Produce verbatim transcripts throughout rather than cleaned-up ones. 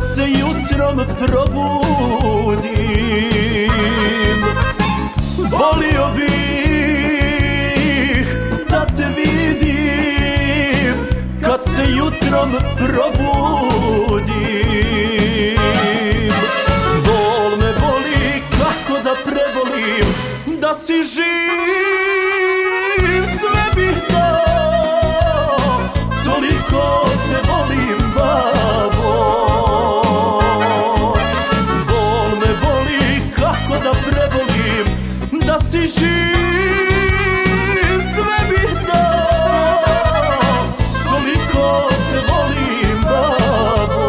se jutrom probudim, volio bih da te vidim. Kad se jutrom probudim, bol me boli, kako da prebolim. Da si živ, sve bih dao, toliko te volim, babo. Bol me boli, kako da prebolim. Da si živ, sve bih dao, toliko te volim, babo.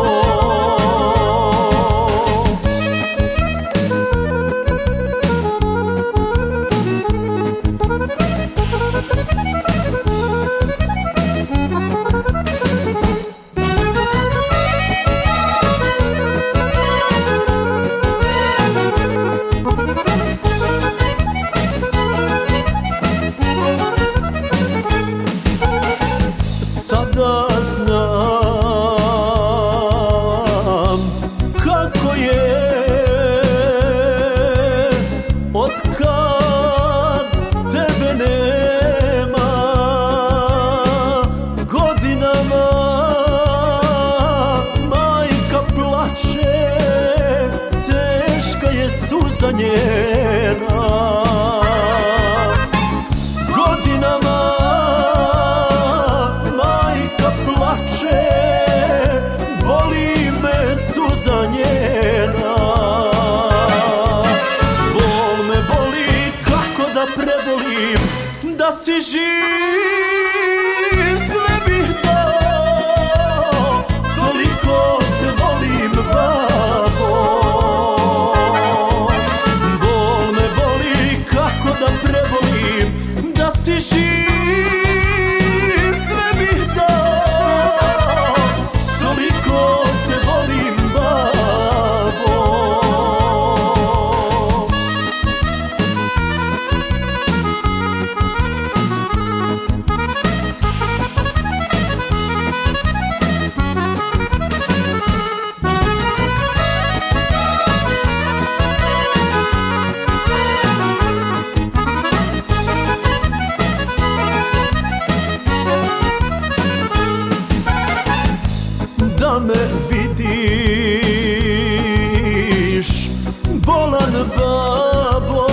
Sada znam kako je, otkad tebe nema. Godinama majka plače, teška je suza njena. Godinama plače, boli me suza njena. Bol me boli, kako da prebolim. Da si živ, sve bih dao, toliko te volim, babo. Bol me boli, kako da prebolim. Da si živ, da me vidiš bolan, babo.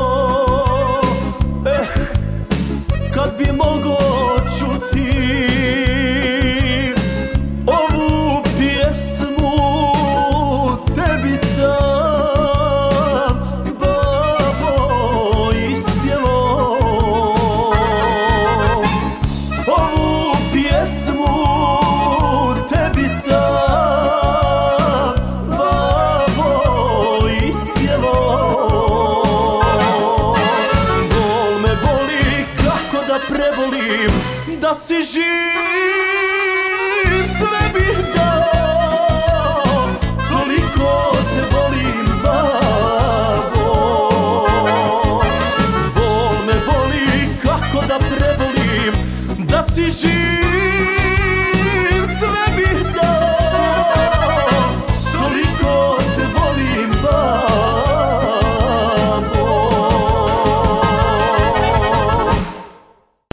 Eh, kad bi mogo čuti ovu pjesmu, tebi sam, babo, ispjevao. Ovu pjesmu tebi sam, babo, ispjevao. Bol me boli, kako da prebolim. Da si živ, sve bih dao,